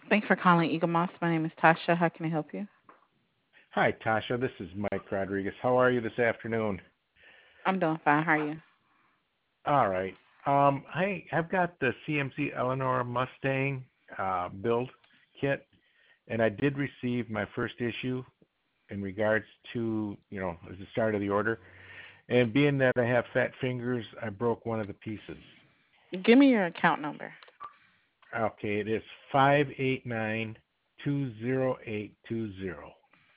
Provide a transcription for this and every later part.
Thanks for calling Eagle Moss. My name is Tasha. How can I help you? Hi, Tasha. This is Mike Rodriguez. How are you this afternoon? I'm doing fine. How are you? All right. I've got the CMC Eleanor Mustang build kit, and I did receive my first issue in regards to, as the start of the order. And being that I have fat fingers, I broke one of the pieces. Give me your account number. Okay, it is 589-20820.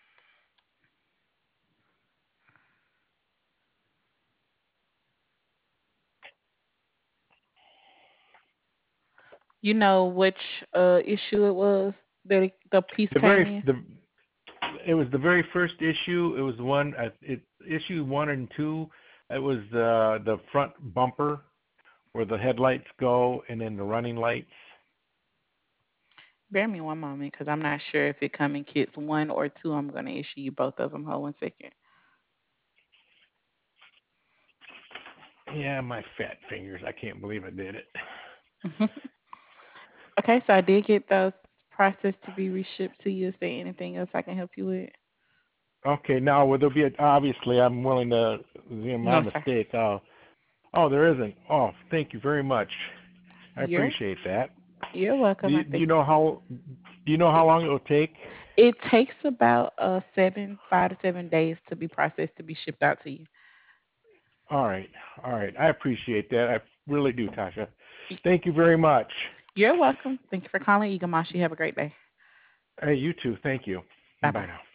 You know which issue it was that the piece The came very in? the It was the very first issue. It was one. Issue 1 and 2. It was the front bumper where the headlights go, and then the running lights. Bear me one moment because I'm not sure if it come in kits one or two. I'm going to issue you both of them. Hold 1 second. Yeah, my fat fingers. I can't believe I did it. Okay, so I did get those processed to be reshipped to you. Is there anything else I can help you with? Okay, now will there be obviously I'm willing to my No, sir. mistake. Oh, there isn't. Oh, thank you very much. I You're appreciate that. you're Do welcome. you, I do think you know how long it will take? it takes about 5 to 7 days to be processed to be shipped out to you. All right, all right. I appreciate that. I really do, Tasha. Thank you very much. You're welcome. Thank you for calling Eagle Moss. You have a great day. Hey, you too. Thank you. Bye Bye bye. now.